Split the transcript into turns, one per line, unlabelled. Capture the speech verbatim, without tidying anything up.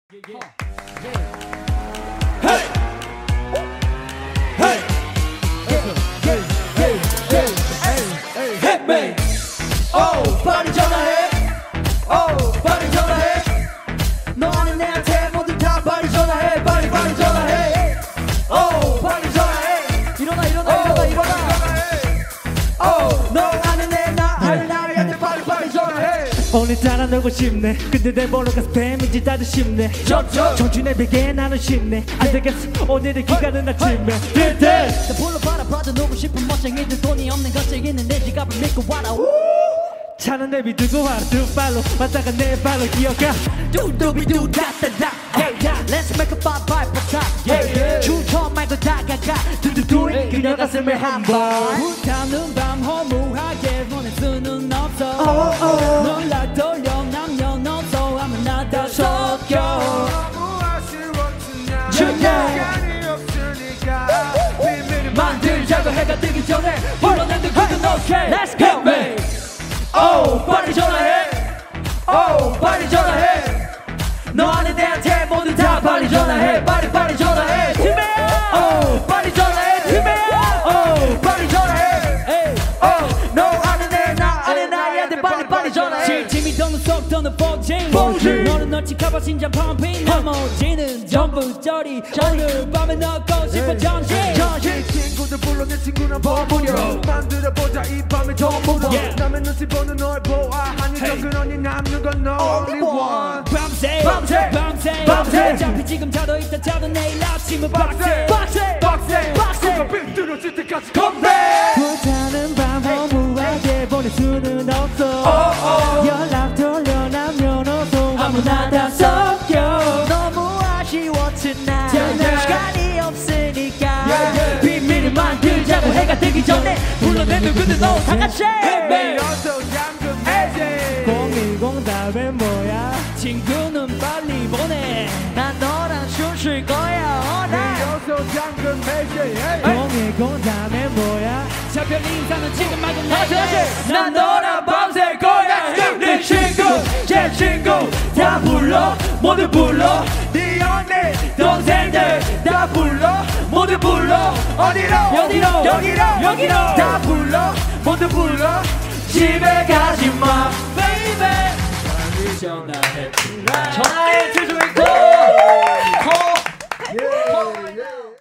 Hey! Hey! Hey! Hey! Hey! Hey! Hit me! Oh, 빨리 전화해! Oh, 빨리 전화해! 너 아는 애한테 모두 다 빨리 전화해! 빨리 빨리 전화해! Oh, 빨리 전화해! 일어나 일어나 일어나 일어나! Oh, 너 아는 애 나 아는 애한테 빨리 빨리 전화해!
오늘따라 놀고 싶네. 근데 내 번호가 스팸인지 다들 쉽네. 정준의 베개에 나는 쉽네. 안되겠어 오늘의 기간은 아침에 딜딜
나 불러봐라 봐도 놀고 싶은 멋쟁이들 돈이 없는 것쟁이는 내 지갑을 믿고 와라.
차는 내비 들고 와라 두 발로 맞다가 내 발로 기어가
뚜두비두 다다다. Let's make a five five for top. 추천 말고 다가가. 두두두 그녀 가슴을 한번. 불타는 밤 허무하게 보낼 수는 없어. 놀라 돌려 남녀노소 하면 나다 섞여.
너무 아쉬웠으냐 시간이 없으니까 비밀을
만들자고 해가 뜨기 전에 불러낸 듯 오케이.
Let's go me Oh 빨리 전화해 Oh 빨리 전화해 너 아는 애한테 모두 다 빨리 전화해 빨리 빨리 전화해 팀이야 Oh 빨리 전화해 팀이야 Oh 빨리 전화해 Oh 너 아는 애 나 아는 아이한테 빨리 빨리 전화해
팀이 도는 속 도는 포징
포징.
너는 널치카봐 심장 펌핑 나머지는 전부 저리 오늘 밤에 넣고 싶어 전신
이 친구들 불러 내 친구는 버무려 만들어보자 이 밤에 전부 다
Yeah.
남의 눈치 보는 널 보아하니 적은 언니 남는 건 너 only one
밤새
밤새.
밤새
밤새.
어차피 지금 자도 있다 자도 내일 아침은 빡세
빡세 빡세
빡세.
누가 삐뚤어질 때까지 건배
불타는 밤 허무하게 보낼 수는 없어. 연락 돌려 남녀노소
아무나 다 섞여 너무 아쉬워 tonight
Yeah, yeah.
시간이 없으니까
Yeah, yeah.
비밀을 만들자고 해가 뜨기 전에 불러낸 누구든 너 다같이
어서 잠금 해제
공일공 다음엔 뭐야?
친구는 빨리 보내 난 너랑 춤출 거야 오늘
어서 잠금 해제
공일공 다음엔 뭐야?
작별 인사는 지금 말고
다시
내게
다시 난 너랑 밤샐 거야 내 친구 제 친구 다 불러 모두 불러 네 언니 동생들 다 불러 모두 불러 어디로
여기로.
여기로
여기로.
다 불러 모두 불러 집에 가지마 baby
전화해
전화해 주소 있고